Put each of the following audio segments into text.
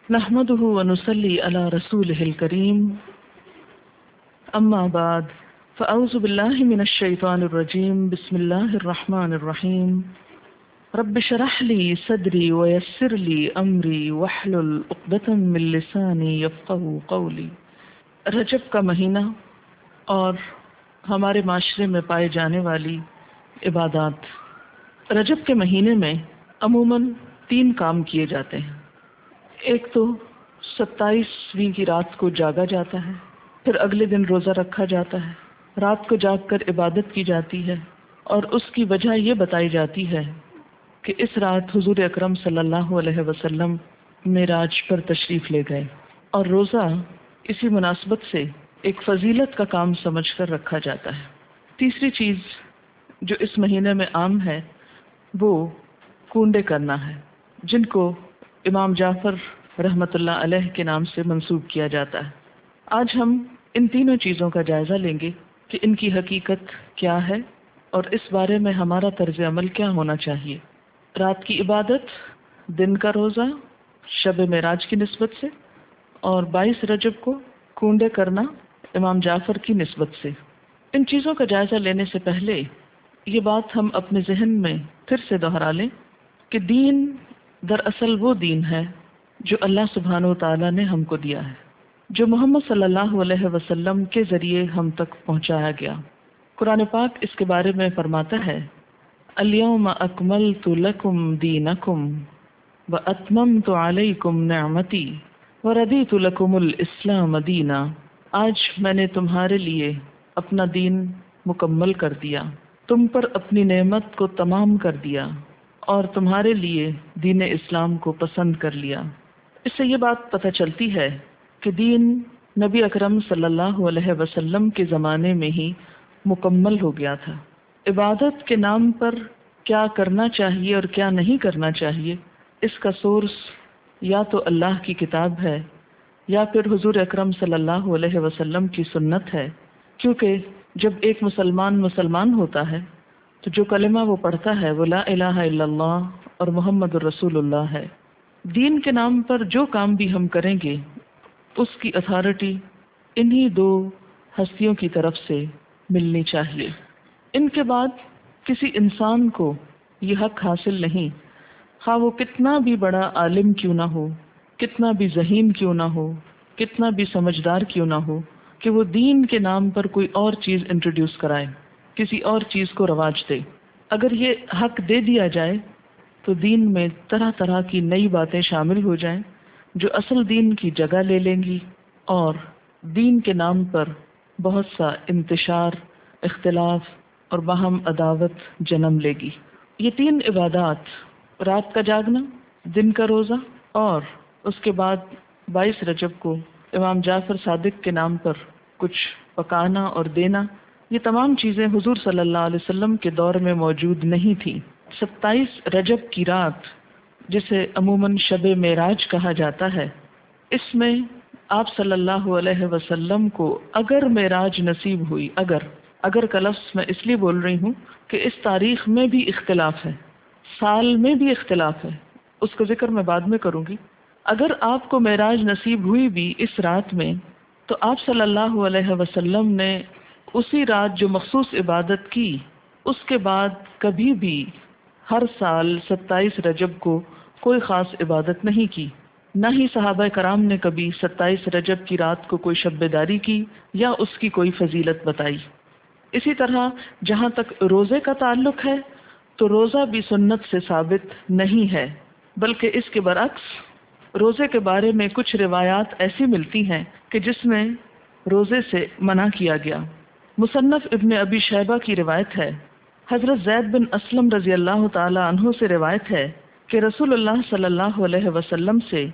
نحمده ونصلي على رسوله الكريم اما بعد فاعوذ بالله من الشيطان الرجيم بسم الله الرحمن الرحيم رب اشرح لي صدري ويسر لي امري واحلل عقدة من لساني يفقهوا قولي۔ رجب کا مہینہ اور ہمارے معاشرے میں پائے جانے والی عبادات۔ رجب کے مہینے میں عموماً 3 کام کیے جاتے ہیں۔ ایک تو 27ویں کی رات کو جاگا جاتا ہے، پھر اگلے دن روزہ رکھا جاتا ہے، رات کو جاگ کر عبادت کی جاتی ہے، اور اس کی وجہ یہ بتائی جاتی ہے کہ اس رات حضور اکرم صلی اللہ علیہ وسلم معراج پر تشریف لے گئے، اور روزہ اسی مناسبت سے ایک فضیلت کا کام سمجھ کر رکھا جاتا ہے۔ تیسری چیز جو اس مہینے میں عام ہے وہ کونڈے کرنا ہے، جن کو امام جعفر رحمۃ اللہ علیہ کے نام سے منسوب کیا جاتا ہے۔ آج ہم ان تینوں چیزوں کا جائزہ لیں گے کہ ان کی حقیقت کیا ہے اور اس بارے میں ہمارا طرز عمل کیا ہونا چاہیے۔ رات کی عبادت، دن کا روزہ شب معراج کی نسبت سے، اور 22 رجب کو کونڈے کرنا امام جعفر کی نسبت سے۔ ان چیزوں کا جائزہ لینے سے پہلے یہ بات ہم اپنے ذہن میں پھر سے دہرا لیں کہ دین دراصل وہ دین ہے جو اللہ سبحانہ و تعالیٰ نے ہم کو دیا ہے، جو محمد صلی اللہ علیہ وسلم کے ذریعے ہم تک پہنچایا گیا۔ قرآن پاک اس کے بارے میں فرماتا ہے، الیوم اکملت لکم دینکم واتممت علیکم نعمتی وردیت لکم الاسلام دینا۔ آج میں نے تمہارے لیے اپنا دین مکمل کر دیا، تم پر اپنی نعمت کو تمام کر دیا، اور تمہارے لیے دین اسلام کو پسند کر لیا۔ اس سے یہ بات پتہ چلتی ہے کہ دین نبی اکرم صلی اللہ علیہ وسلم کے زمانے میں ہی مکمل ہو گیا تھا۔ عبادت کے نام پر کیا کرنا چاہیے اور کیا نہیں کرنا چاہیے، اس کا سورس یا تو اللہ کی کتاب ہے یا پھر حضور اکرم صلی اللہ علیہ وسلم کی سنت ہے، کیونکہ جب ایک مسلمان ہوتا ہے تو جو کلمہ وہ پڑھتا ہے وہ لا الہ الا اللہ اور محمد الرسول اللہ ہے۔ دین کے نام پر جو کام بھی ہم کریں گے اس کی اتھارٹی انہی 2 ہستیوں کی طرف سے ملنی چاہیے۔ ان کے بعد کسی انسان کو یہ حق حاصل نہیں، خواہ وہ کتنا بھی بڑا عالم کیوں نہ ہو، کتنا بھی ذہین کیوں نہ ہو، کتنا بھی سمجھدار کیوں نہ ہو، کہ وہ دین کے نام پر کوئی اور چیز انٹروڈیوس کرائے، کسی اور چیز کو رواج دے۔ اگر یہ حق دے دیا جائے تو دین میں طرح طرح کی نئی باتیں شامل ہو جائیں جو اصل دین کی جگہ لے لیں گی، اور دین کے نام پر بہت سا انتشار، اختلاف اور باہم عداوت جنم لے گی۔ یہ 3 عبادات، رات کا جاگنا، دن کا روزہ، اور اس کے بعد 22 رجب کو امام جعفر صادق کے نام پر کچھ پکانا اور دینا، یہ تمام چیزیں حضور صلی اللہ علیہ وسلم کے دور میں موجود نہیں تھیں۔ 27 رجب کی رات، جسے عموماً شب معراج کہا جاتا ہے، اس میں آپ صلی اللہ علیہ وسلم کو اگر معراج نصیب ہوئی، اگر کا لفظ میں اس لیے بول رہی ہوں کہ اس تاریخ میں بھی اختلاف ہے، سال میں بھی اختلاف ہے، اس کا ذکر میں بعد میں کروں گی۔ اگر آپ کو معراج نصیب ہوئی بھی اس رات میں، تو آپ صلی اللہ علیہ وسلم نے اسی رات جو مخصوص عبادت کی، اس کے بعد کبھی بھی ہر سال 27 رجب کو کوئی خاص عبادت نہیں کی، نہ ہی صحابہ کرام نے کبھی 27 رجب کی رات کو کوئی شب بیداری کی یا اس کی کوئی فضیلت بتائی۔ اسی طرح جہاں تک روزے کا تعلق ہے تو روزہ بھی سنت سے ثابت نہیں ہے، بلکہ اس کے برعکس روزے کے بارے میں کچھ روایات ایسی ملتی ہیں کہ جس میں روزے سے منع کیا گیا۔ مصنف ابن ابی شیبہ کی روایت ہے، حضرت زید بن اسلم رضی اللہ تعالی عنہ سے روایت ہے کہ رسول اللہ صلی اللہ علیہ وسلم سے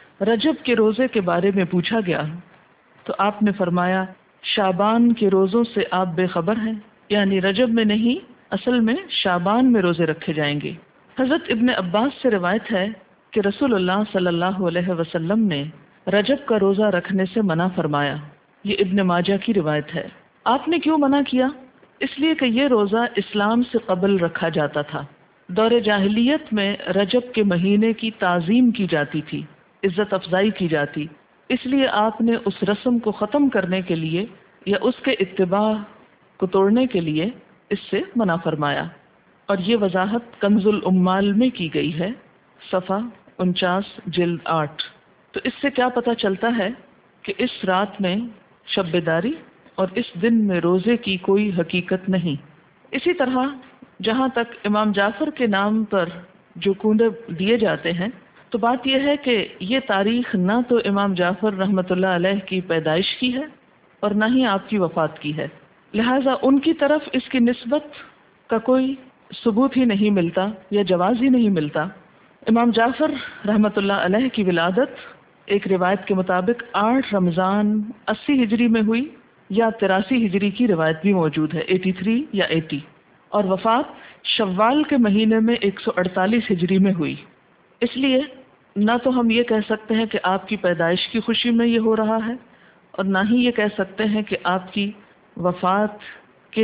رجب کے روزے کے بارے میں پوچھا گیا تو آپ نے فرمایا، شعبان کے روزوں سے آپ بے خبر ہیں، یعنی رجب میں نہیں، اصل میں شعبان میں روزے رکھے جائیں گے۔ حضرت ابن عباس سے روایت ہے کہ رسول اللہ صلی اللہ علیہ وسلم نے رجب کا روزہ رکھنے سے منع فرمایا۔ یہ ابن ماجہ کی روایت ہے۔ آپ نے کیوں منع کیا؟ اس لیے کہ یہ روزہ اسلام سے قبل رکھا جاتا تھا۔ دور جاہلیت میں رجب کے مہینے کی تعظیم کی جاتی تھی، عزت افزائی کی جاتی، اس لیے آپ نے اس رسم کو ختم کرنے کے لیے یا اس کے اتباع کو توڑنے کے لیے اس سے منع فرمایا۔ اور یہ وضاحت کنز الامال میں کی گئی ہے، صفحہ 49 جلد 8۔ تو اس سے کیا پتہ چلتا ہے کہ اس رات میں شب بیداری اور اس دن میں روزے کی کوئی حقیقت نہیں۔ اسی طرح جہاں تک امام جعفر کے نام پر جو کنڈے دیے جاتے ہیں، تو بات یہ ہے کہ یہ تاریخ نہ تو امام جعفر رحمۃ اللہ علیہ کی پیدائش کی ہے اور نہ ہی آپ کی وفات کی ہے، لہٰذا ان کی طرف اس کی نسبت کا کوئی ثبوت ہی نہیں ملتا یا جواز ہی نہیں ملتا۔ امام جعفر رحمۃ اللہ علیہ کی ولادت ایک روایت کے مطابق 8 رمضان 80 ہجری میں ہوئی، یا 83 ہجری کی روایت بھی موجود ہے، 83 یا 80، اور وفات شوال کے مہینے میں 148 ہجری میں ہوئی۔ اس لیے نہ تو ہم یہ کہہ سکتے ہیں کہ آپ کی پیدائش کی خوشی میں یہ ہو رہا ہے، اور نہ ہی یہ کہہ سکتے ہیں کہ آپ کی وفات کے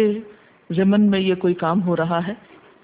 ضمن میں یہ کوئی کام ہو رہا ہے۔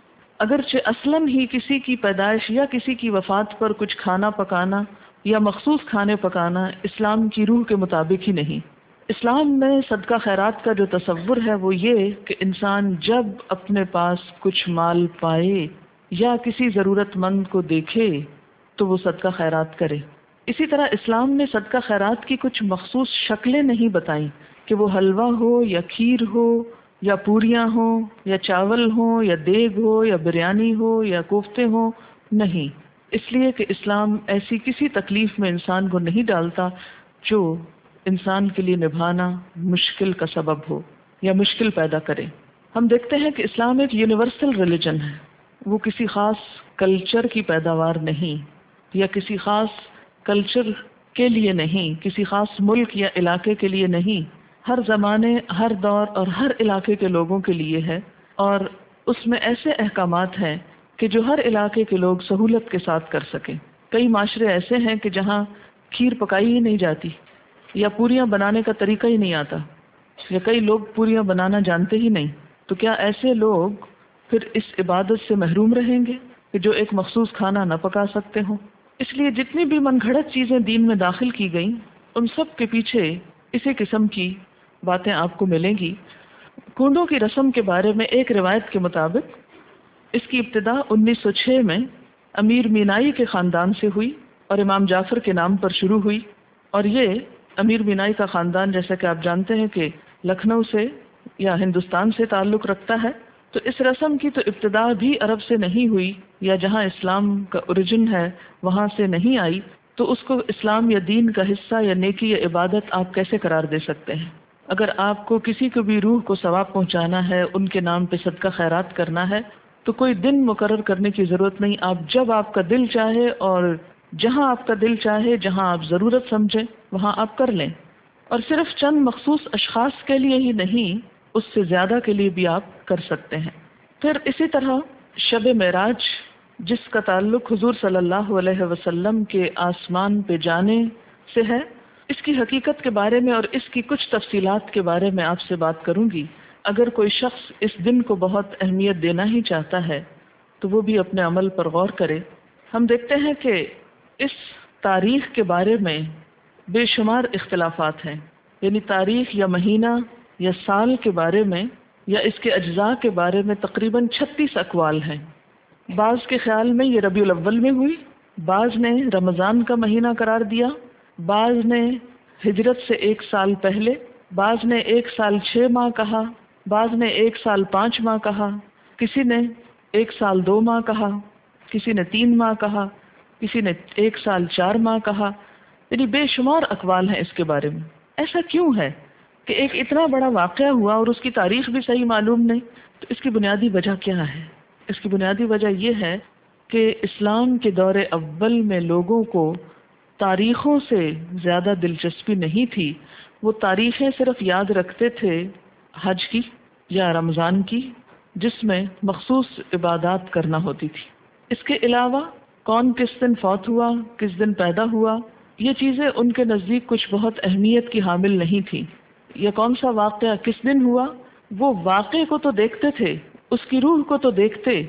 اگرچہ اصلاً ہی کسی کی پیدائش یا کسی کی وفات پر کچھ کھانا پکانا یا مخصوص کھانے پکانا اسلام کی روح کے مطابق ہی نہیں۔ اسلام میں صدقہ خیرات کا جو تصور ہے وہ یہ کہ انسان جب اپنے پاس کچھ مال پائے یا کسی ضرورت مند کو دیکھے تو وہ صدقہ خیرات کرے۔ اسی طرح اسلام نے صدقہ خیرات کی کچھ مخصوص شکلیں نہیں بتائیں کہ وہ حلوہ ہو یا کھیر ہو یا پوریاں ہوں یا چاول ہوں یا دیگ ہو یا بریانی ہو یا کوفتے ہوں، نہیں، اس لیے کہ اسلام ایسی کسی تکلیف میں انسان کو نہیں ڈالتا جو انسان کے لیے نبھانا مشکل کا سبب ہو یا مشکل پیدا کرے۔ ہم دیکھتے ہیں کہ اسلام ایک یونیورسل ریلیجن ہے، وہ کسی خاص کلچر کی پیداوار نہیں یا کسی خاص کلچر کے لیے نہیں، کسی خاص ملک یا علاقے کے لیے نہیں، ہر زمانے، ہر دور اور ہر علاقے کے لوگوں کے لیے ہے، اور اس میں ایسے احکامات ہیں کہ جو ہر علاقے کے لوگ سہولت کے ساتھ کر سکیں۔ کئی معاشرے ایسے ہیں کہ جہاں کھیر پکائی ہی نہیں جاتی یا پوریاں بنانے کا طریقہ ہی نہیں آتا، یا کئی لوگ پوریاں بنانا جانتے ہی نہیں، تو کیا ایسے لوگ پھر اس عبادت سے محروم رہیں گے کہ جو ایک مخصوص کھانا نہ پکا سکتے ہوں؟ اس لیے جتنی بھی من گھڑت چیزیں دین میں داخل کی گئیں، ان سب کے پیچھے اسی قسم کی باتیں آپ کو ملیں گی۔ کنڈوں کی رسم کے بارے میں ایک روایت کے مطابق اس کی ابتدا 1906 میں امیر مینائی کے خاندان سے ہوئی اور امام جعفر کے نام پر شروع ہوئی، اور یہ امیر مینائی کا خاندان جیسا کہ آپ جانتے ہیں کہ لکھنؤ سے یا ہندوستان سے تعلق رکھتا ہے، تو اس رسم کی تو ابتدا بھی عرب سے نہیں ہوئی، یا جہاں اسلام کا اوریجن ہے وہاں سے نہیں آئی، تو اس کو اسلام یا دین کا حصہ یا نیکی یا عبادت آپ کیسے قرار دے سکتے ہیں؟ اگر آپ کو کسی کو بھی روح کو ثواب پہنچانا ہے، ان کے نام پہ صدقہ خیرات کرنا ہے، تو کوئی دن مقرر کرنے کی ضرورت نہیں، آپ جب آپ کا دل چاہے اور جہاں آپ کا دل چاہے، جہاں آپ ضرورت سمجھیں وہاں آپ کر لیں، اور صرف چند مخصوص اشخاص کے لیے ہی نہیں، اس سے زیادہ کے لیے بھی آپ کر سکتے ہیں۔ پھر اسی طرح شب معراج، جس کا تعلق حضور صلی اللہ علیہ وسلم کے آسمان پہ جانے سے ہے، اس کی حقیقت کے بارے میں اور اس کی کچھ تفصیلات کے بارے میں آپ سے بات کروں گی۔ اگر کوئی شخص اس دن کو بہت اہمیت دینا ہی چاہتا ہے تو وہ بھی اپنے عمل پر غور کرے۔ ہم دیکھتے ہیں کہ اس تاریخ کے بارے میں بے شمار اختلافات ہیں، یعنی تاریخ یا مہینہ یا سال کے بارے میں یا اس کے اجزاء کے بارے میں تقریباً 36 اقوال ہیں۔ بعض کے خیال میں یہ ربیع الاول میں ہوئی، بعض نے رمضان کا مہینہ قرار دیا، بعض نے ہجرت سے 1 سال پہلے، بعض نے 1 سال 6 ماہ کہا، بعض نے 1 سال 5 ماہ کہا، کسی نے 1 سال 2 ماہ کہا، کسی نے 3 ماہ کہا، کسی نے 1 سال 4 ماہ کہا، یعنی بے شمار اقوال ہیں اس کے بارے میں۔ ایسا کیوں ہے کہ ایک اتنا بڑا واقعہ ہوا اور اس کی تاریخ بھی صحیح معلوم نہیں؟ تو اس کی بنیادی وجہ کیا ہے؟ اس کی بنیادی وجہ یہ ہے کہ اسلام کے دور اول میں لوگوں کو تاریخوں سے زیادہ دلچسپی نہیں تھی، وہ تاریخیں صرف یاد رکھتے تھے حج کی یا رمضان کی، جس میں مخصوص عبادات کرنا ہوتی تھی۔ اس کے علاوہ کون کس دن فوت ہوا، کس دن پیدا ہوا، یہ چیزیں ان کے نزدیک کچھ بہت اہمیت کی حامل نہیں تھی، یا کون سا واقعہ کس دن ہوا، وہ واقعے کو تو دیکھتے تھے، اس کی روح کو تو دیکھتے،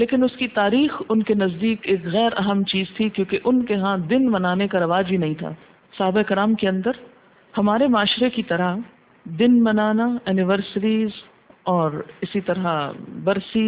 لیکن اس کی تاریخ ان کے نزدیک ایک غیر اہم چیز تھی، کیونکہ ان کے ہاں دن منانے کا رواج ہی نہیں تھا۔ صحابہ کرام کے اندر ہمارے معاشرے کی طرح دن منانا، اینیورسریز اور اسی طرح برسی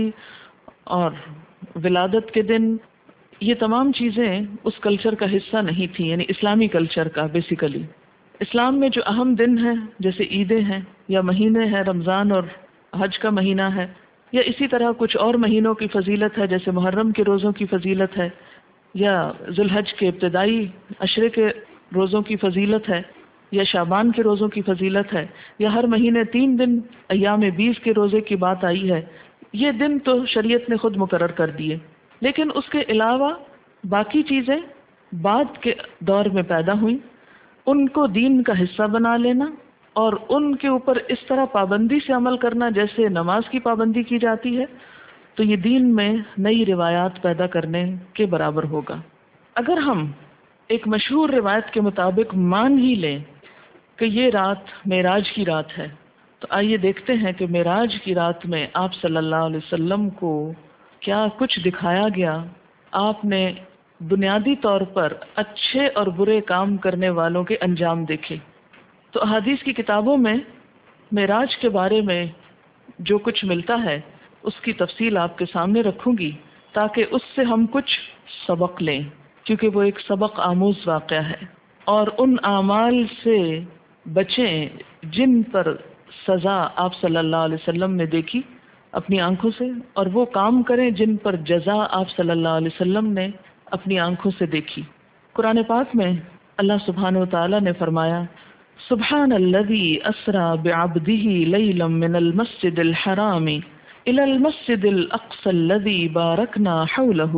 اور ولادت کے دن، یہ تمام چیزیں اس کلچر کا حصہ نہیں تھیں، یعنی اسلامی کلچر کا بیسیکلی۔ اسلام میں جو اہم دن ہیں جیسے عیدیں ہیں یا مہینے ہیں، رمضان اور حج کا مہینہ ہے، یا اسی طرح کچھ اور مہینوں کی فضیلت ہے جیسے محرم کے روزوں کی فضیلت ہے، یا ذوالحج کے ابتدائی عشرے کے روزوں کی فضیلت ہے، یا شعبان کے روزوں کی فضیلت ہے، یا ہر مہینے 3 دن ایام بیس کے روزے کی بات آئی ہے۔ یہ دن تو شریعت نے خود مقرر کر دیے، لیکن اس کے علاوہ باقی چیزیں بعد کے دور میں پیدا ہوئیں، ان کو دین کا حصہ بنا لینا اور ان کے اوپر اس طرح پابندی سے عمل کرنا جیسے نماز کی پابندی کی جاتی ہے، تو یہ دین میں نئی روایات پیدا کرنے کے برابر ہوگا۔ اگر ہم ایک مشہور روایت کے مطابق مان ہی لیں کہ یہ رات معراج کی رات ہے، تو آئیے دیکھتے ہیں کہ معراج کی رات میں آپ صلی اللہ علیہ وسلم کو کیا کچھ دکھایا گیا۔ آپ نے بنیادی طور پر اچھے اور برے کام کرنے والوں کے انجام دیکھے۔ تو احادیث کی کتابوں میں معراج کے بارے میں جو کچھ ملتا ہے اس کی تفصیل آپ کے سامنے رکھوں گی تاکہ اس سے ہم کچھ سبق لیں، کیونکہ وہ ایک سبق آموز واقعہ ہے، اور ان اعمال سے بچیں جن پر سزا آپ صلی اللہ علیہ وسلم نے دیکھی اپنی آنکھوں سے، اور وہ کام کریں جن پر جزا آپ صلی اللہ علیہ وسلم نے اپنی آنکھوں سے دیکھی۔ قرآن پاک میں اللہ سبحانہ و تعالی نے فرمایا، سبحان الذی اسری بعبدہ لیلا من المسجد الحرام الی المسجد الاقصی الذی بارکنا حولہ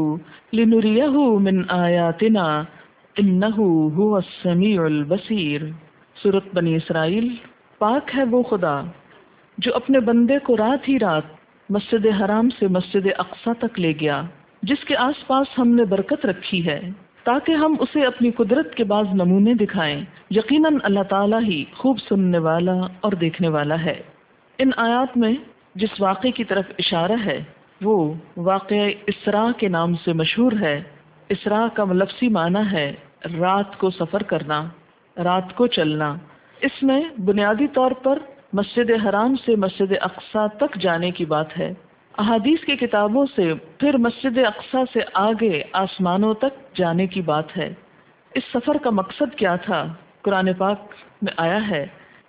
لنریہ من آیاتنا انہ هو السمیع البصیر۔ سورۃ بنی اسرائیل۔ پاک ہے وہ خدا جو اپنے بندے کو رات ہی رات مسجد حرام سے مسجد اقصی تک لے گیا، جس کے آس پاس ہم نے برکت رکھی ہے تاکہ ہم اسے اپنی قدرت کے بعض نمونے دکھائیں۔ یقیناً اللہ تعالیٰ ہی خوب سننے والا اور دیکھنے والا ہے۔ ان آیات میں جس واقعے کی طرف اشارہ ہے وہ واقعہ اسراء کے نام سے مشہور ہے۔ اسراء کا لفظی معنی ہے رات کو سفر کرنا، رات کو چلنا۔ اس میں بنیادی طور پر مسجد حرام سے مسجد اقصی تک جانے کی بات ہے۔ احادیث کی کتابوں سے پھر مسجد اقصی سے آگے آسمانوں تک جانے کی بات ہے۔ اس سفر کا مقصد کیا تھا؟ قرآن پاک میں آیا ہے،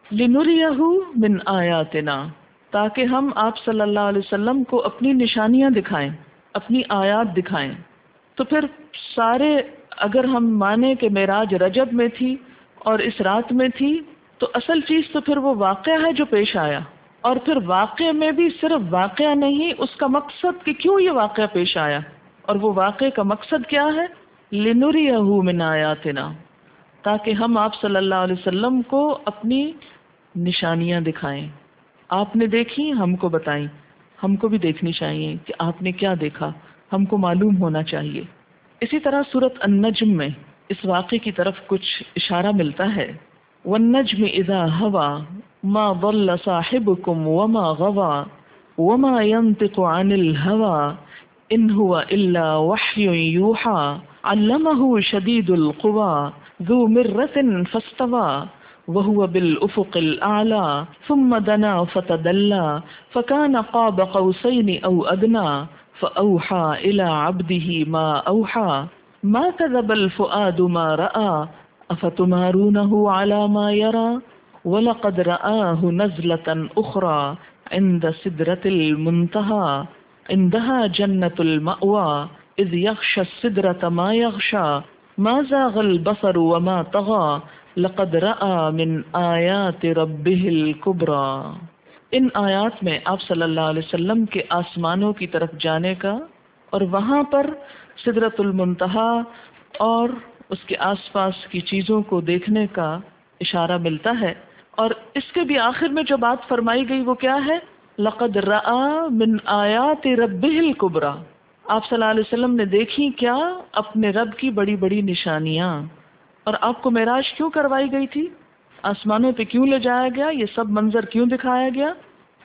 لِنُرِيَهُ مِنْ آیاتنا، تاکہ ہم آپ صلی اللہ علیہ وسلم کو اپنی نشانیاں دکھائیں، اپنی آیات دکھائیں۔ تو پھر سارے اگر ہم مانیں کہ معراج رجب میں تھی اور اس رات میں تھی، تو اصل چیز تو پھر وہ واقعہ ہے جو پیش آیا، اور پھر واقعے میں بھی صرف واقعہ نہیں، اس کا مقصد کہ کیوں یہ واقعہ پیش آیا، اور وہ واقعے کا مقصد کیا ہے؟ لِنُرِيَهُ مِنْ آیاتنا، تاکہ ہم آپ صلی اللہ علیہ وسلم کو اپنی نشانیاں دکھائیں۔ آپ نے دیکھی، ہم کو بتائیں، ہم کو بھی دیکھنی چاہیے کہ آپ نے کیا دیکھا، ہم کو معلوم ہونا چاہیے۔ اسی طرح سورۃ النجم میں اس واقعے کی طرف کچھ اشارہ ملتا ہے، وَالنَّجْمِ إِذَا هَوَى مَا ضَلَّ صَاحِبُكُمْ وَمَا غَوَى وَمَا يَنطِقُ عَنِ الْهَوَى إِنْ هُوَ إِلَّا وَحْيٌ يُوحَى عَلَّمَهُ شَدِيدُ الْقُوَى ذُو مِرَّةٍ فَاسْتَوَى وَهُوَ بِالْأُفُقِ الْأَعْلَى ثُمَّ دَنَا فَتَدَلَّى فَكَانَ قَابَ قَوْسَيْنِ أَوْ أَدْنَى فَأَوْحَى إِلَى عَبْدِهِ مَا أَوْحَى مَا كَذَبَ الْفُؤَادُ مَا رَأَى أَفَتُمَارُونَهُ عَلَى مَا يَرَى وَلَقَدْ رَآهُ نَزْلَةً أُخْرَى عِندَ سِدْرَةِ الْمُنْتَهَى عِندَهَا جَنَّةُ الْمَأْوَى إِذْ يَغْشَى السِّدْرَةَ مَا يَغْشَى مَا زَاغَ الْبَصَرُ وَمَا طَغَى لَقَدْ رَآى مِنْ آيَاتِ رَبِّهِ الْكُبْرَى۔ ان آیات میں آپ صلی اللہ علیہ وسلم کے آسمانوں کی طرف جانے کا اور وہاں پر سدرۃ المنتہا اور اس کے آس پاس کی چیزوں کو دیکھنے کا اشارہ ملتا ہے، اور اس کے بھی آخر میں جو بات فرمائی گئی وہ کیا ہے؟ لَقَدْ رَآ مِنْ آیَاتِ رَبِّهِ الْكُبْرَى۔ آپ صلی اللہ علیہ وسلم نے دیکھی کیا؟ اپنے رب کی بڑی بڑی نشانیاں۔ اور آپ کو معراج کیوں کروائی گئی تھی؟ آسمانوں پہ کیوں لے جایا گیا؟ یہ سب منظر کیوں دکھایا گیا؟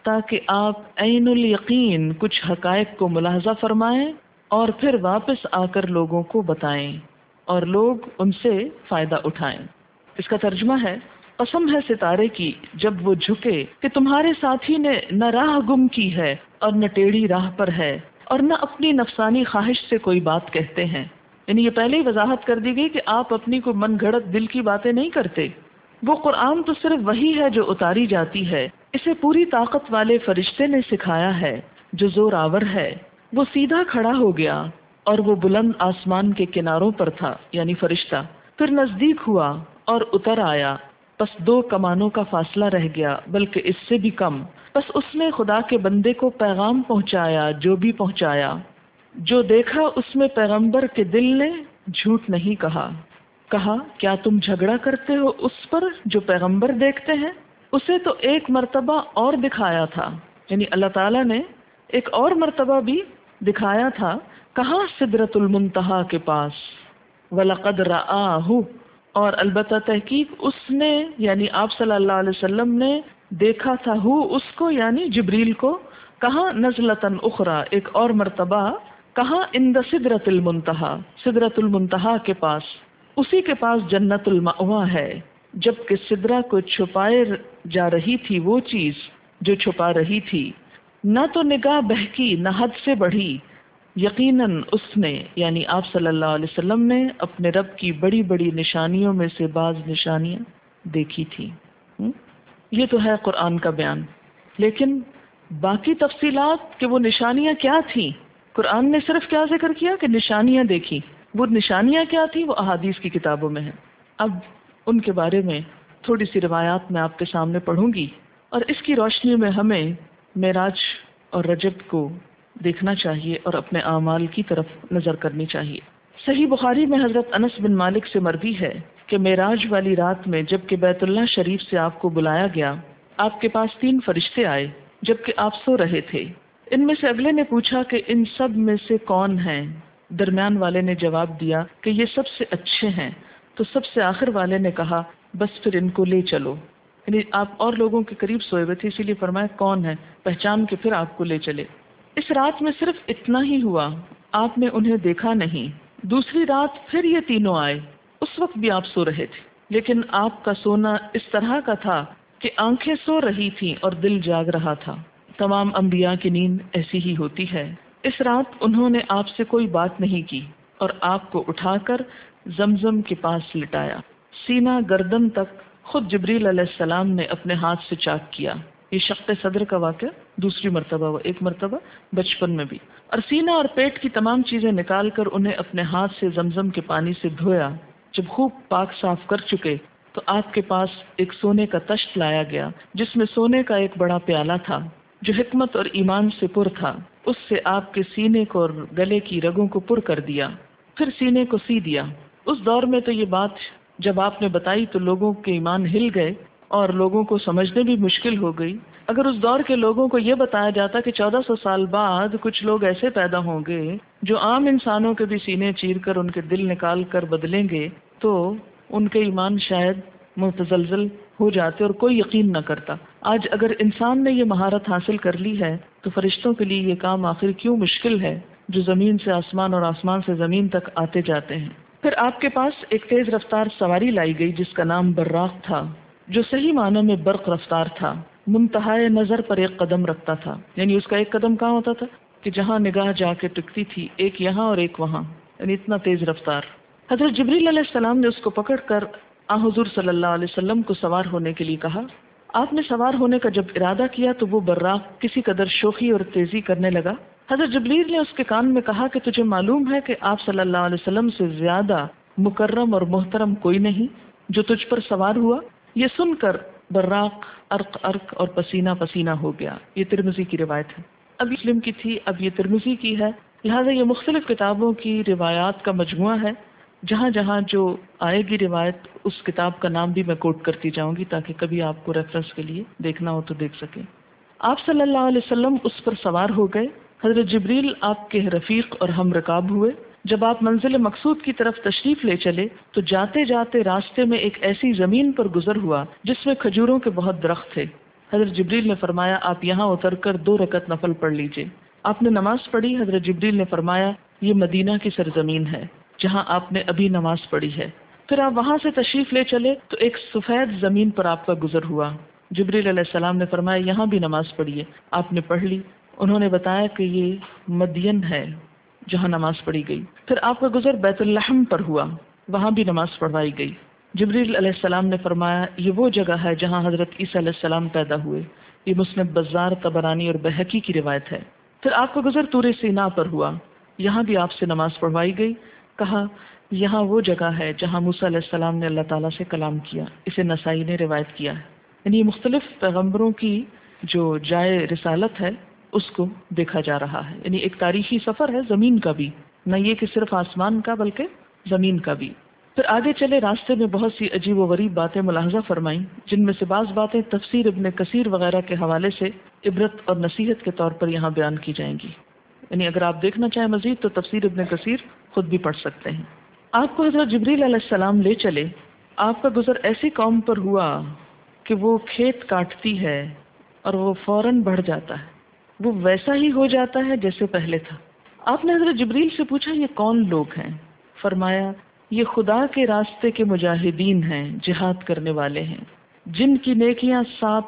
تاکہ آپ عین الیقین کچھ حقائق کو ملاحظہ فرمائیں اور پھر واپس آ کر لوگوں کو بتائیں اور لوگ ان سے فائدہ اٹھائیں۔ اس کا ترجمہ ہے، قسم ہے ستارے کی جب وہ جھکے کہ تمہارے ساتھی نے نہ راہ گم کی ہے اور نہ ٹیڑھی راہ پر ہے اور نہ اپنی نفسانی خواہش سے کوئی بات کہتے ہیں۔ یعنی یہ پہلے ہی وضاحت کر دی گئی کہ آپ اپنی کو من گھڑت دل کی باتیں نہیں کرتے۔ وہ قرآن تو صرف وہی ہے جو اتاری جاتی ہے، اسے پوری طاقت والے فرشتے نے سکھایا ہے جو زور آور ہے۔ وہ سیدھا کھڑا ہو گیا اور وہ بلند آسمان کے کناروں پر تھا، یعنی فرشتہ، پھر نزدیک ہوا اور اتر آیا، بس 2 کمانوں کا فاصلہ رہ گیا، بلکہ اس سے بھی کم۔ بس اس نے خدا کے بندے کو پیغام پہنچایا جو بھی پہنچایا۔ جو دیکھا اس میں پیغمبر کے دل نے جھوٹ نہیں کہا۔ کہا کیا تم جھگڑا کرتے ہو اس پر جو پیغمبر دیکھتے ہیں؟ اسے تو ایک مرتبہ اور دکھایا تھا، یعنی اللہ تعالیٰ نے ایک اور مرتبہ بھی دکھایا تھا، کہاں سدرۃ المنتہا کے پاس، وَلَقَدْ رَآهُ، اور البتہ تحقیق اس نے یعنی آپ صلی اللہ علیہ وسلم نے دیکھا تھا اس کو یعنی جبریل کو، کہاں نزلۃ اخرى، ایک اور مرتبہ، کہاں عند سدرۃ المنتہا، سدرۃ المنتہا کے پاس، اسی کے پاس جنت المأویٰ ہے، جبکہ سدرہ کو چھپائے جا رہی تھی وہ چیز جو چھپا رہی تھی، نہ تو نگاہ بہکی نہ حد سے بڑھی، یقیناً اس نے یعنی آپ صلی اللہ علیہ وسلم نے اپنے رب کی بڑی بڑی نشانیوں میں سے بعض نشانیاں دیکھی تھی۔ یہ تو ہے قرآن کا بیان، لیکن باقی تفصیلات کہ وہ نشانیاں کیا تھیں، قرآن نے صرف کیا ذکر کیا کہ نشانیاں دیکھی، وہ نشانیاں کیا تھیں وہ احادیث کی کتابوں میں ہیں۔ اب ان کے بارے میں تھوڑی سی روایات میں آپ کے سامنے پڑھوں گی، اور اس کی روشنی میں ہمیں معراج اور رجب کو دیکھنا چاہیے اور اپنے اعمال کی طرف نظر کرنی چاہیے۔ صحیح بخاری میں حضرت انس بن مالک سے مروی ہے کہ معراج والی رات میں جب کہ بیت اللہ شریف سے آپ کو بلایا گیا، آپ کے پاس 3 فرشتے آئے جبکہ آپ سو رہے تھے۔ ان میں سے اگلے نے پوچھا کہ ان سب میں سے کون ہیں؟ درمیان والے نے جواب دیا کہ یہ سب سے اچھے ہیں۔ تو سب سے آخر والے نے کہا بس پھر ان کو لے چلو، یعنی آپ اور لوگوں کے قریب سوئے ہوئے تھے، اسی لیے فرمایا کون ہے، پہچان کے پھر آپ کو لے چلے۔ اس رات میں صرف اتنا ہی ہوا، آپ نے انہیں دیکھا نہیں۔ دوسری رات پھر یہ تینوں آئے، اس وقت بھی آپ سو رہے تھے، لیکن آپ کا سونا اس طرح کا تھا کہ آنکھیں سو رہی تھیں اور دل جاگ رہا تھا۔ تمام انبیاء کی نیند ایسی ہی ہوتی ہے۔ اس رات انہوں نے آپ سے کوئی بات نہیں کی اور آپ کو اٹھا کر زمزم کے پاس لٹایا، سینہ گردن تک خود جبریل علیہ السلام نے اپنے ہاتھ سے چاک کیا۔ یہ شق صدر کا واقعہ دوسری مرتبہ ہوا، ایک مرتبہ بچپن میں بھی، اور سینہ اور پیٹ کی تمام چیزیں نکال کر انہیں اپنے ہاتھ سے زمزم کے پانی سے دھویا۔ جب خوب پاک صاف کر چکے تو آپ کے پاس ایک سونے کا تشت لایا گیا جس میں سونے کا ایک بڑا پیالہ تھا جو حکمت اور ایمان سے پر تھا۔ اس سے آپ کے سینے کو اور گلے کی رگوں کو پر کر دیا، پھر سینے کو سی دیا۔ اس دور میں تو یہ بات جب آپ نے بتائی تو لوگوں کے ایمان ہل گئے اور لوگوں کو سمجھنے بھی مشکل ہو گئی۔ اگر اس دور کے لوگوں کو یہ بتایا جاتا کہ 1400 سال بعد کچھ لوگ ایسے پیدا ہوں گے جو عام انسانوں کے بھی سینے چیر کر ان کے دل نکال کر بدلیں گے، تو ان کے ایمان شاید متزلزل ہو جاتے اور کوئی یقین نہ کرتا۔ آج اگر انسان نے یہ مہارت حاصل کر لی ہے تو فرشتوں کے لیے یہ کام آخر کیوں مشکل ہے جو زمین سے آسمان اور آسمان سے زمین تک آتے جاتے ہیں۔ پھر آپ کے پاس ایک تیز رفتار سواری لائی گئی جس کا نام براق تھا، جو صحیح معنوں میں برق رفتار تھا، منتہائے نظر پر ایک قدم رکھتا تھا، یعنی اس کا ایک قدم کہاں ہوتا تھا کہ جہاں نگاہ جا کے ٹکتی تھی، ایک یہاں اور ایک وہاں، یعنی اتنا تیز رفتار۔ حضرت جبریل علیہ السلام نے اس کو پکڑ کر حضور صلی اللہ علیہ وسلم کو سوار ہونے کے لیے کہا۔ آپ نے سوار ہونے کا جب ارادہ کیا تو وہ براق کسی قدر شوخی اور تیزی کرنے لگا۔ حضرت جبریل نے اس کے کان میں کہا کہ تجھے معلوم ہے کہ آپ صلی اللہ علیہ وسلم سے زیادہ مکرم اور محترم کوئی نہیں جو تجھ پر سوار ہوا۔ یہ سن کر براق عرق عرق اور پسینہ پسینہ ہو گیا۔ یہ ترمذی کی روایت ہے، اب مسلم کی تھی، اب یہ ترمذی کی ہے، لہٰذا یہ مختلف کتابوں کی روایات کا مجموعہ ہے۔ جہاں جہاں جو آئے گی روایت اس کتاب کا نام بھی میں کوٹ کرتی جاؤں گی تاکہ کبھی آپ کو ریفرنس کے لیے دیکھنا ہو تو دیکھ سکیں۔ آپ صلی اللہ علیہ وسلم اس پر سوار ہو گئے۔ حضرت جبریل آپ کے رفیق اور ہم رکاب ہوئے۔ جب آپ منزل مقصود کی طرف تشریف لے چلے تو جاتے جاتے راستے میں ایک ایسی زمین پر گزر ہوا جس میں کھجوروں کے بہت درخت تھے۔ حضرت جبریل نے فرمایا آپ یہاں اتر کر 2 رکعت نفل پڑھ لیجئے۔ آپ نے نماز پڑھی۔ حضرت جبریل نے فرمایا یہ مدینہ کی سرزمین ہے جہاں آپ نے ابھی نماز پڑھی ہے۔ پھر آپ وہاں سے تشریف لے چلے تو ایک سفید زمین پر آپ کا گزر ہوا۔ جبریل علیہ السلام نے فرمایا یہاں بھی نماز پڑھیے۔ آپ نے پڑھ لی۔ انہوں نے بتایا کہ یہ مدین ہے جہاں نماز پڑھی گئی۔ پھر آپ کا گزر بیت اللحم پر ہوا، وہاں بھی نماز پڑھوائی گئی۔ جبریل علیہ السلام نے فرمایا یہ وہ جگہ ہے جہاں حضرت عیسیٰ علیہ السلام پیدا ہوئے۔ یہ مسند بزار، طبرانی اور بہقی کی روایت ہے۔ پھر آپ کا گزر طور سینا پر ہوا، یہاں بھی آپ سے نماز پڑھوائی گئی۔ کہا یہاں وہ جگہ ہے جہاں موسیٰ علیہ السلام نے اللہ تعالیٰ سے کلام کیا۔ اسے نسائی نے روایت کیا ہے۔ یعنی یہ مختلف پیغمبروں کی جو جائے رسالت ہے اس کو دیکھا جا رہا ہے۔ یعنی ایک تاریخی سفر ہے زمین کا بھی، نہ یہ کہ صرف آسمان کا بلکہ زمین کا بھی۔ پھر آگے چلے، راستے میں بہت سی عجیب و غریب باتیں ملاحظہ فرمائیں، جن میں سے بعض باتیں تفسیر ابن کثیر وغیرہ کے حوالے سے عبرت اور نصیحت کے طور پر یہاں بیان کی جائیں گی۔ یعنی اگر آپ دیکھنا چاہیں مزید تو تفسیر ابن کثیر خود بھی پڑھ سکتے ہیں۔ آپ کو حضرت جبریل علیہ السلام لے چلے۔ آپ کا گزر ایسی قوم پر ہوا کہ وہ کھیت کاٹتی ہے اور وہ فوراً بڑھ جاتا ہے، وہ ویسا ہی ہو جاتا ہے جیسے پہلے تھا۔ آپ نے حضرت جبریل سے پوچھا یہ کون لوگ ہیں؟ فرمایا یہ خدا کے راستے کے مجاہدین ہیں، جہاد کرنے والے ہیں، جن کی نیکیاں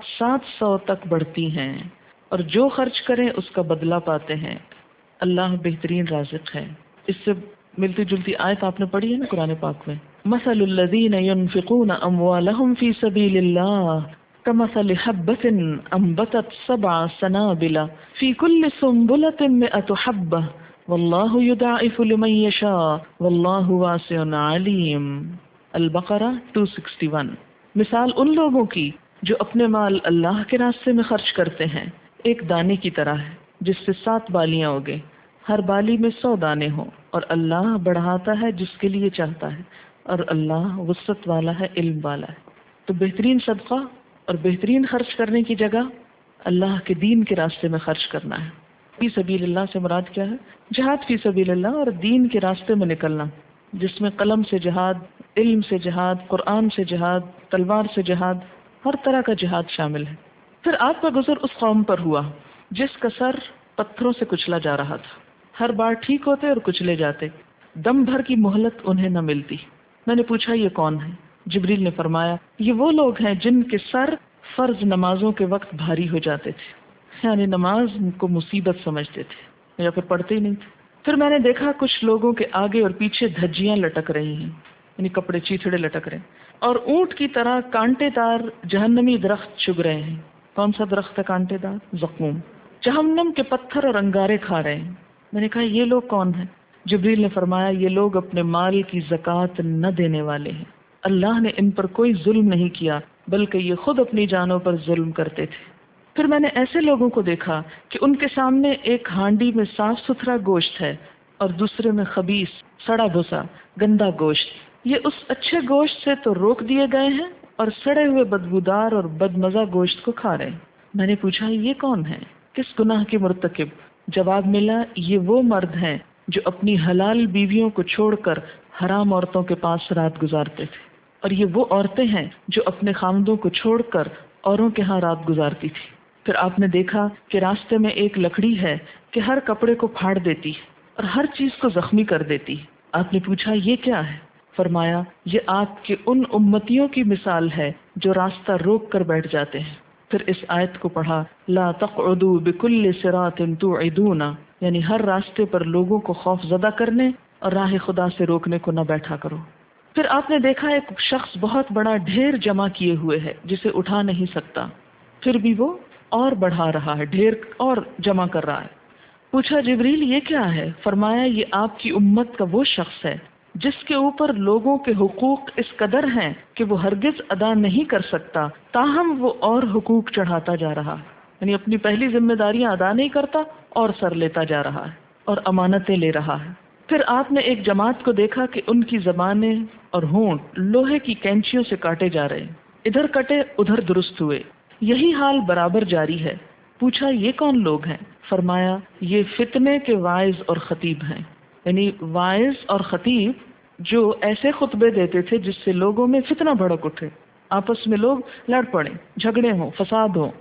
700 تک بڑھتی ہیں، اور جو خرچ کریں اس کا بدلہ پاتے ہیں۔ اللہ بہترین رازق ہے۔ اس سے ملتی جلتی آیت آپ نے پڑھی ہے نا قرآن پاک میں، مثل الذین ينفقون اموالهم فی سبیل اللہ کمثل حبۃ انبتت 7 سنابل فی کل سنبلۃ 100 حبۃ واللہ یضاعف لمن یشاء واللہ واسع علیم۔ البقرہ 261۔ مثال ان لوگوں کی جو اپنے مال اللہ کے راستے میں خرچ کرتے ہیں ایک دانے کی طرح ہے جس سے 7 بالیاں اگے، ہر بالی میں 100 دانے ہوں، اور اللہ بڑھاتا ہے جس کے لیے چاہتا ہے، اور اللہ وسعت والا ہے، علم والا ہے۔ تو بہترین صدقہ اور بہترین خرچ کرنے کی جگہ اللہ کے دین کے راستے میں خرچ کرنا ہے۔ فی سبیل اللہ سے مراد کیا ہے؟ جہاد فی سبیل اللہ، اور دین کے راستے میں نکلنا، جس میں قلم سے جہاد، علم سے جہاد، قرآن سے جہاد، تلوار سے جہاد، ہر طرح کا جہاد شامل ہے۔ پھر آپ کا گزر اس قوم پر ہوا جس کا سر پتھروں سے کچلا جا رہا تھا، ہر بار ٹھیک ہوتے اور کچلے جاتے، دم بھر کی مہلت انہیں نہ ملتی۔ میں نے پوچھا یہ کون ہے؟ جبریل نے فرمایا یہ وہ لوگ ہیں جن کے سر فرض نمازوں کے وقت بھاری ہو جاتے تھے، یعنی نماز کو مصیبت سمجھتے تھے یا پھر پڑھتے ہی نہیں تھے۔ پھر میں نے دیکھا کچھ لوگوں کے آگے اور پیچھے دھجیاں لٹک رہی ہیں، یعنی کپڑے چیتھڑے لٹک رہے ہیں، اور اونٹ کی طرح کانٹے دار جہنمی درخت چگ رہے ہیں۔ کون سا درخت ہے کانٹے دار؟ زقوم۔ جہنم کے پتھر اور انگارے کھا رہے ہیں۔ میں نے کہا یہ لوگ کون ہیں؟ جبریل نے فرمایا یہ لوگ اپنے مال کی زکوٰۃ نہ دینے والے ہیں، اللہ نے ان پر کوئی ظلم نہیں کیا بلکہ یہ خود اپنی جانوں پر ظلم کرتے تھے۔ پھر میں نے ایسے لوگوں کو دیکھا کہ ان کے سامنے ایک ہانڈی میں صاف ستھرا گوشت ہے اور دوسرے میں خبیث، سڑا بھسا، گندا گوشت۔ یہ اس اچھے گوشت سے تو روک دیے گئے ہیں اور سڑے ہوئے بدبودار اور بدمزہ گوشت کو کھا رہے ہیں۔ میں نے پوچھا یہ کون ہے؟ کس گناہ کے مرتکب؟ جواب ملا یہ وہ مرد ہیں جو اپنی حلال بیویوں کو چھوڑ کر حرام عورتوں کے پاس رات گزارتے تھے، اور یہ وہ عورتیں ہیں جو اپنے خامدوں کو چھوڑ کر اوروں کے ہاں رات گزارتی تھی۔ پھر آپ نے دیکھا کہ راستے میں ایک لکڑی ہے کہ ہر کپڑے کو پھاڑ دیتی اور ہر چیز کو زخمی کر دیتی۔ آپ نے پوچھا یہ کیا ہے؟ فرمایا یہ آپ کے ان امتیوں کی مثال ہے جو راستہ روک کر بیٹھ جاتے ہیں۔ پھر اس آیت کو پڑھا، لا تقعدوا بكل صراط توعدون، یعنی ہر راستے پر لوگوں کو خوف زدہ کرنے اور راہ خدا سے روکنے کو نہ بیٹھا کرو۔ پھر آپ نے دیکھا ایک شخص بہت بڑا ڈھیر جمع کیے ہوئے ہے جسے اٹھا نہیں سکتا، پھر بھی وہ اور بڑھا رہا ہے، ڈھیر اور جمع کر رہا ہے۔ پوچھا جبریل یہ کیا ہے؟ فرمایا یہ آپ کی امت کا وہ شخص ہے جس کے اوپر لوگوں کے حقوق اس قدر ہیں کہ وہ ہرگز ادا نہیں کر سکتا، تاہم وہ اور حقوق چڑھاتا جا رہا ہے، یعنی اپنی پہلی ذمہ داریاں ادا نہیں کرتا اور سر لیتا جا رہا ہے اور امانتیں لے رہا ہے۔ پھر آپ نے ایک جماعت کو دیکھا کہ ان کی زبانیں اور ہونٹ لوہے کی کینچیوں سے کاٹے جا رہے ہیں، ادھر کٹے ادھر درست ہوئے، یہی حال برابر جاری ہے۔ پوچھا یہ کون لوگ ہیں؟ فرمایا یہ فتنے کے واعظ اور خطیب ہیں، یعنی واعظ اور خطیب جو ایسے خطبے دیتے تھے جس سے لوگوں میں فتنہ بھڑک اٹھے، آپس میں لوگ لڑ پڑیں، جھگڑے ہوں، فساد ہوں۔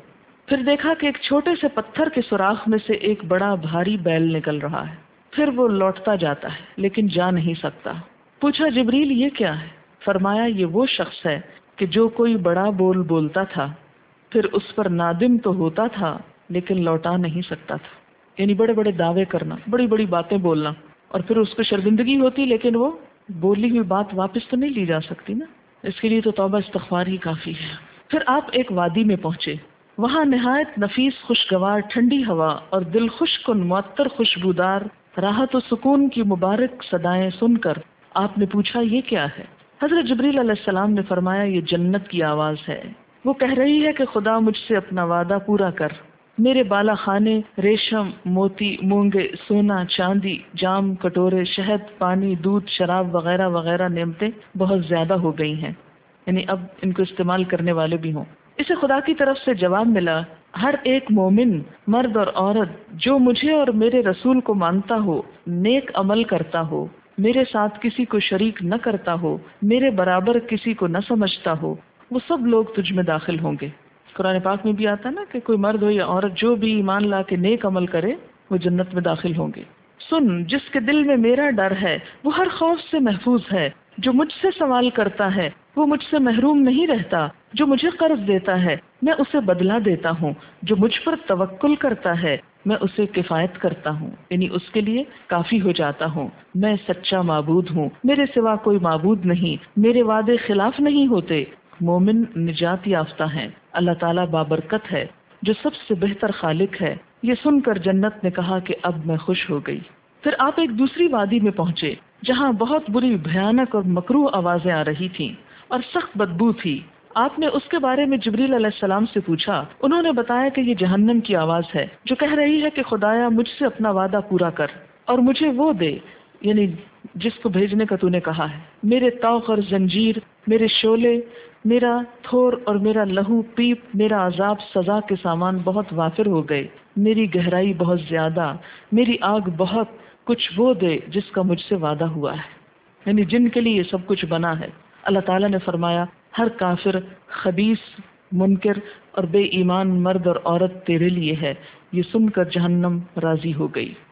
پھر دیکھا کہ ایک چھوٹے سے پتھر کے سوراخ میں سے ایک بڑا بھاری بیل نکل رہا ہے، پھر وہ لوٹتا جاتا ہے لیکن جا نہیں سکتا۔ پوچھا جبریل یہ کیا ہے؟ فرمایا یہ وہ شخص ہے کہ جو کوئی بڑا بول بولتا تھا، پھر اس پر نادم تو ہوتا تھا لیکن لوٹا نہیں سکتا تھا۔ یعنی بڑے بڑے دعوے کرنا، بڑی بڑی باتیں بولنا، اور پھر اس کو شرمندگی ہوتی لیکن وہ بولی ہوئی بات واپس تو نہیں لی جا سکتی نا، اس کے لیے تو توبہ استغفار ہی کافی ہے۔ پھر آپ ایک وادی میں پہنچے، وہاں نہایت نفیس خوشگوار ٹھنڈی ہوا اور دل خوش کن معطر خوشبودار راحت و سکون کی مبارک صدائیں سن کر آپ نے پوچھا یہ کیا ہے؟ حضرت جبریل علیہ السلام نے فرمایا یہ جنت کی آواز ہے، وہ کہہ رہی ہے کہ خدا مجھ سے اپنا وعدہ پورا کر۔ میرے بالا خانے ریشم، موتی، مونگے، سونا، چاندی، جام، کٹورے، شہد، پانی، دودھ، شراب وغیرہ وغیرہ نعمتیں بہت زیادہ ہو گئی ہیں، یعنی اب ان کو استعمال کرنے والے بھی ہوں۔ اسے خدا کی طرف سے جواب ملا، ہر ایک مومن مرد اور عورت جو مجھے اور میرے رسول کو مانتا ہو، نیک عمل کرتا ہو، میرے ساتھ کسی کو شریک نہ کرتا ہو، میرے برابر کسی کو نہ سمجھتا ہو، وہ سب لوگ تجھ میں داخل ہوں گے۔ قرآن پاک میں بھی آتا نا کہ کوئی مرد ہو یا عورت جو بھی ایمان لا کے نیک عمل کرے وہ جنت میں داخل ہوں گے۔ سن، جس کے دل میں میرا ڈر ہے وہ ہر خوف سے محفوظ ہے، جو مجھ سے سوال کرتا ہے وہ مجھ سے محروم نہیں رہتا، جو مجھے قرض دیتا ہے میں اسے بدلہ دیتا ہوں، جو مجھ پر توکل کرتا ہے میں اسے کفایت کرتا ہوں، یعنی اس کے لیے کافی ہو جاتا ہوں۔ میں سچا معبود ہوں، میرے سوا کوئی معبود نہیں، میرے وعدے خلاف نہیں ہوتے۔ مومن نجات یافتہ ہیں، اللہ تعالیٰ بابرکت ہے جو سب سے بہتر خالق ہے۔ یہ سن کر جنت نے کہا کہ اب میں خوش ہو گئی۔ پھر آپ ایک دوسری وادی میں پہنچے جہاں بہت بری بھیانک اور مکروہ آوازیں آ رہی تھیں اور سخت بدبو تھی۔ آپ نے اس کے بارے میں جبریل علیہ السلام سے پوچھا، انہوں نے بتایا کہ یہ جہنم کی آواز ہے جو کہہ رہی ہے کہ خدایا مجھ سے اپنا وعدہ پورا کر اور مجھے وہ دے، یعنی جس کو بھیجنے کا تو نے کہا ہے۔ میرے طوق اور زنجیر، میرے شعلے، میرا تھور اور میرا لہو پیپ، میرا عذاب سزا کے سامان بہت وافر ہو گئے، میری گہرائی بہت زیادہ، میری آگ بہت، کچھ وہ دے جس کا مجھ سے وعدہ ہوا ہے، یعنی جن کے لیے یہ سب کچھ بنا ہے۔ اللہ تعالیٰ نے فرمایا ہر کافر، خبیث، منکر اور بے ایمان مرد اور عورت تیرے لیے ہے۔ یہ سن کر جہنم راضی ہو گئی۔